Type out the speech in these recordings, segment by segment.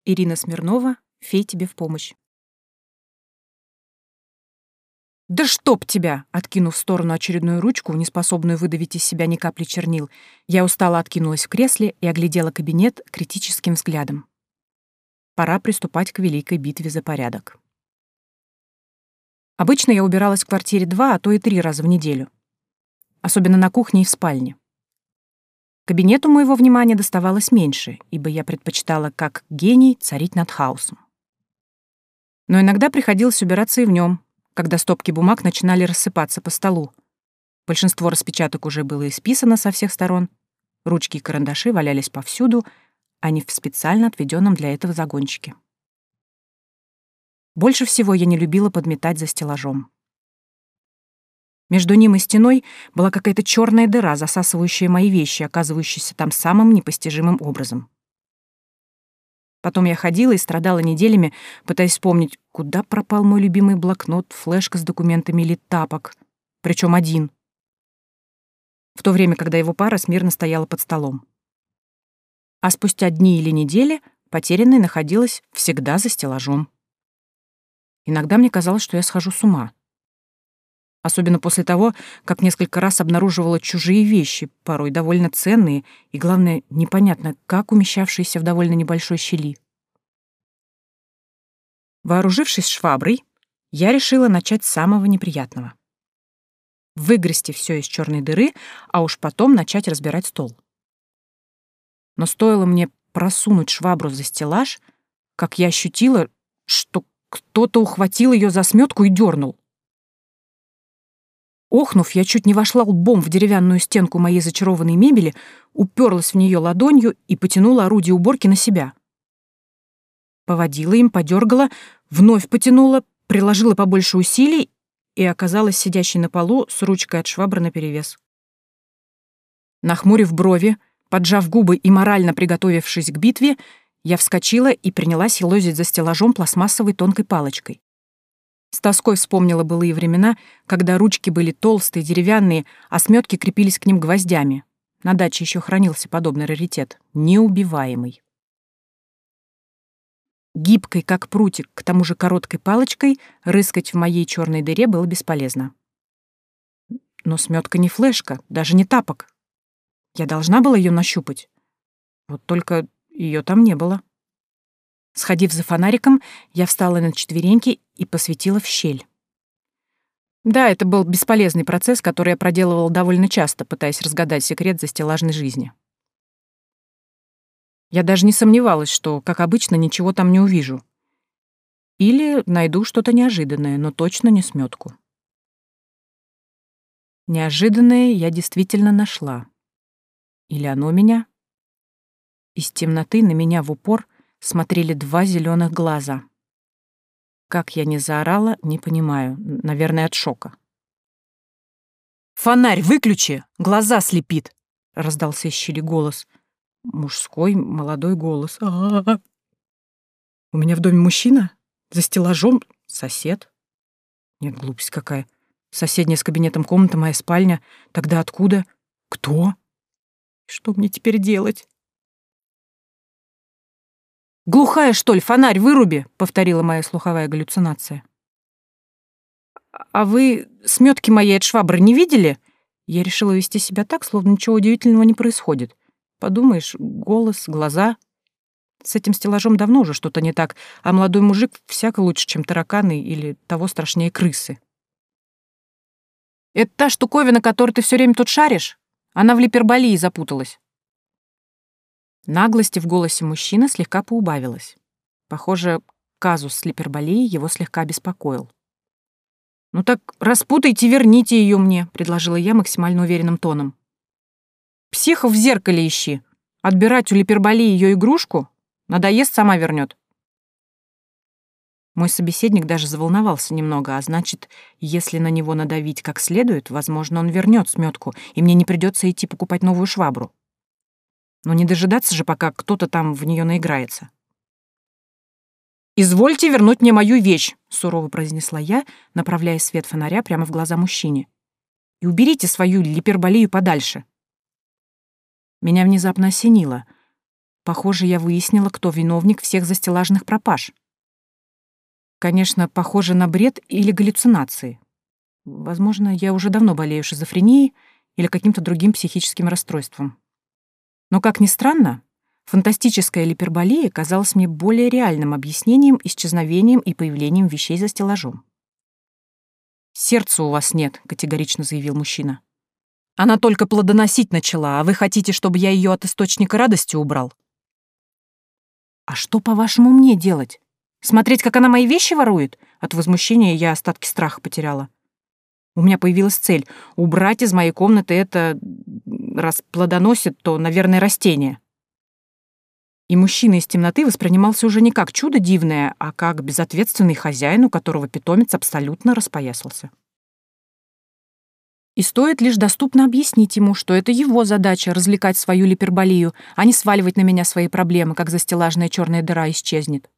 Ирина Смирнова, «Фей тебе в помощь». «Да чтоб тебя!» — откинув в сторону очередную ручку, неспособную выдавить из себя ни капли чернил, я устало откинулась в кресле и оглядела кабинет критическим взглядом. Пора приступать к великой битве за порядок. Обычно я убиралась в квартире 2, а то и 3 раза в неделю. Особенно на кухне и в спальне. Кабинету моего внимания доставалось меньше, ибо я предпочитала, как гений, царить над хаосом. Но иногда приходилось убираться и в нем, когда стопки бумаг начинали рассыпаться по столу. Большинство распечаток уже было исписано со всех сторон, ручки и карандаши валялись повсюду, а не в специально отведенном для этого загончике. Больше всего я не любила подметать за стеллажом. Между ним и стеной была какая-то черная дыра, засасывающая мои вещи, оказывающаяся там самым непостижимым образом. Потом я ходила и страдала неделями, пытаясь вспомнить, куда пропал мой любимый блокнот, флешка с документами или тапок, причем один, в то время, когда его пара смирно стояла под столом. А спустя дни или недели потерянная находилась всегда за стеллажом. Иногда мне казалось, что я схожу с ума. Особенно после того, как несколько раз обнаруживала чужие вещи, порой довольно ценные и, главное, непонятно, как умещавшиеся в довольно небольшой щели. Вооружившись шваброй, я решила начать с самого неприятного. Выгрести все из черной дыры, а уж потом начать разбирать стол. Но стоило мне просунуть швабру за стеллаж, как я ощутила, что кто-то ухватил ее за сметку и дернул. Охнув, я чуть не вошла лбом в деревянную стенку моей зачарованной мебели, уперлась в нее ладонью и потянула орудие уборки на себя. Поводила им, подергала, вновь потянула, приложила побольше усилий и оказалась сидящей на полу с ручкой от швабры наперевес. Нахмурив брови, поджав губы и морально приготовившись к битве, я вскочила и принялась елозить за стеллажом пластмассовой тонкой палочкой. С тоской вспомнила былые времена, когда ручки были толстые, деревянные, а сметки крепились к ним гвоздями. На даче еще хранился подобный раритет — неубиваемый. Гибкой, как прутик, к тому же короткой палочкой, рыскать в моей черной дыре было бесполезно. Но сметка не флешка, даже не тапок. Я должна была ее нащупать. Вот только ее там не было. Сходив за фонариком, я встала на четвереньки и посветила в щель. Да, это был бесполезный процесс, который я проделывала довольно часто, пытаясь разгадать секрет застеллажной жизни. Я даже не сомневалась, что, как обычно, ничего там не увижу. Или найду что-то неожиданное, но точно не сметку. Неожиданное я действительно нашла. Или оно меня? Из темноты на меня в упор смотрели 2 зеленых глаза. Как я не заорала, не понимаю. Наверное, от шока. «Фонарь выключи! Глаза слепит!» — раздался из щели голос. Мужской, молодой голос. А-а-а. У меня в доме мужчина? За стеллажом сосед? Нет, глупость какая. Соседняя с кабинетом комната, моя спальня. Тогда откуда? Кто? Что мне теперь делать? «Глухая, что ли? Фонарь выруби!» — повторила моя слуховая галлюцинация. «А вы сметки моей от швабры не видели?» Я решила вести себя так, словно ничего удивительного не происходит. Подумаешь, голос, глаза. С этим стеллажом давно уже что-то не так, а молодой мужик всяко лучше, чем тараканы или того страшнее крысы. «Это та штуковина, которой ты все время тут шаришь? Она в липерболии запуталась». Наглости в голосе мужчины слегка поубавилась. Похоже, казус с липерболией его слегка беспокоил. «Ну так распутайте, верните ее мне», — предложила я максимально уверенным тоном. «Психов в зеркале ищи. Отбирать у липерболии ее игрушку? Надоест, сама вернет». Мой собеседник даже заволновался немного, а значит, если на него надавить как следует, возможно, он вернет сметку, и мне не придется идти покупать новую швабру. Но не дожидаться же, пока кто-то там в нее наиграется. «Извольте вернуть мне мою вещь», — сурово произнесла я, направляя свет фонаря прямо в глаза мужчине. «И уберите свою липерболию подальше». Меня внезапно осенило. Похоже, я выяснила, кто виновник всех застеллажных пропаж. Конечно, похоже на бред или галлюцинации. Возможно, я уже давно болею шизофренией или каким-то другим психическим расстройством. Но, как ни странно, фантастическая липерболия казалась мне более реальным объяснением исчезновением и появлением вещей за стеллажом. «Сердца у вас нет», — категорично заявил мужчина. «Она только плодоносить начала, а вы хотите, чтобы я ее от источника радости убрал?» «А что, по-вашему, мне делать? Смотреть, как она мои вещи ворует?» От возмущения я остатки страха потеряла. У меня появилась цель — убрать из моей комнаты это, раз плодоносит, то, наверное, растение. И мужчина из темноты воспринимался уже не как чудо дивное, а как безответственный хозяин, у которого питомец абсолютно распоясался. И стоит лишь доступно объяснить ему, что это его задача — развлекать свою липерболию, а не сваливать на меня свои проблемы, как застеллажная черная дыра исчезнет.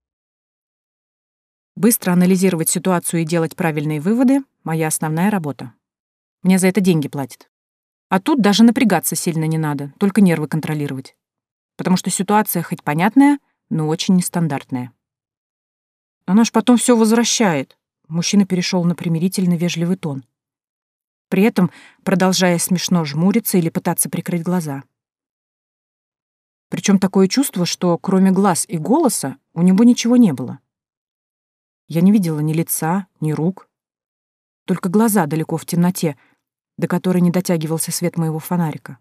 Быстро анализировать ситуацию и делать правильные выводы — моя основная работа. Мне за это деньги платят. А тут даже напрягаться сильно не надо, только нервы контролировать. Потому что ситуация хоть понятная, но очень нестандартная. Она ж потом все возвращает. Мужчина перешел на примирительно вежливый тон. При этом продолжая смешно жмуриться или пытаться прикрыть глаза. Причем такое чувство, что кроме глаз и голоса у него ничего не было. Я не видела ни лица, ни рук. Только глаза далеко в темноте, до которой не дотягивался свет моего фонарика.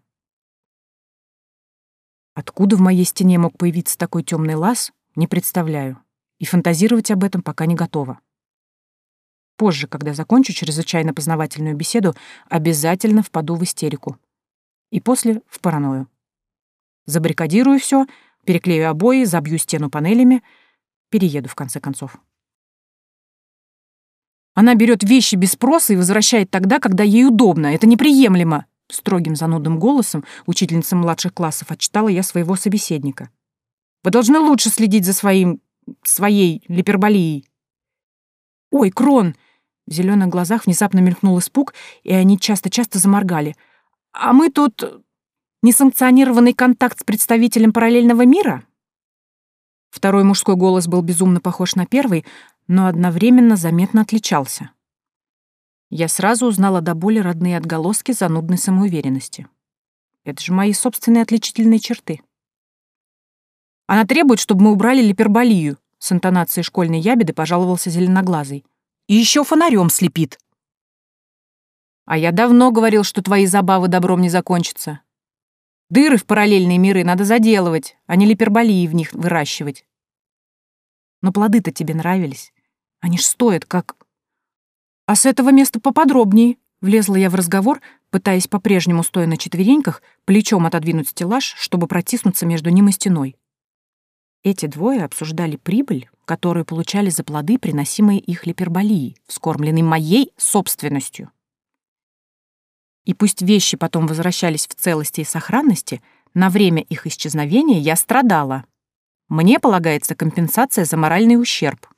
Откуда в моей стене мог появиться такой темный лаз, не представляю. И фантазировать об этом пока не готова. Позже, когда закончу чрезвычайно познавательную беседу, обязательно впаду в истерику. И после — в паранойю. Забаррикадирую все, переклею обои, забью стену панелями, перееду в конце концов. Она берет вещи без спроса и возвращает тогда, когда ей удобно. Это неприемлемо. Строгим занудным голосом учительница младших классов отчитала я своего собеседника. Вы должны лучше следить за своей липерболией. Ой, Крон! В зеленых глазах внезапно мелькнул испуг, и они часто-часто заморгали. А мы тут несанкционированный контакт с представителем параллельного мира? Второй мужской голос был безумно похож на первый, но одновременно заметно отличался. Я сразу узнала до боли родные отголоски занудной самоуверенности. Это же мои собственные отличительные черты. Она требует, чтобы мы убрали липерболию, с интонацией школьной ябеды пожаловался зеленоглазый. И еще фонарем слепит. А я давно говорил, что твои забавы добром не закончатся. Дыры в параллельные миры надо заделывать, а не липерболии в них выращивать. Но плоды-то тебе нравились. Они ж стоят как... А с этого места поподробнее. Влезла я в разговор, пытаясь по-прежнему, стоя на четвереньках, плечом отодвинуть стеллаж, чтобы протиснуться между ним и стеной. Эти двое обсуждали прибыль, которую получали за плоды, приносимые их липерболией, вскормленной моей собственностью. И пусть вещи потом возвращались в целости и сохранности, на время их исчезновения я страдала. Мне полагается компенсация за моральный ущерб.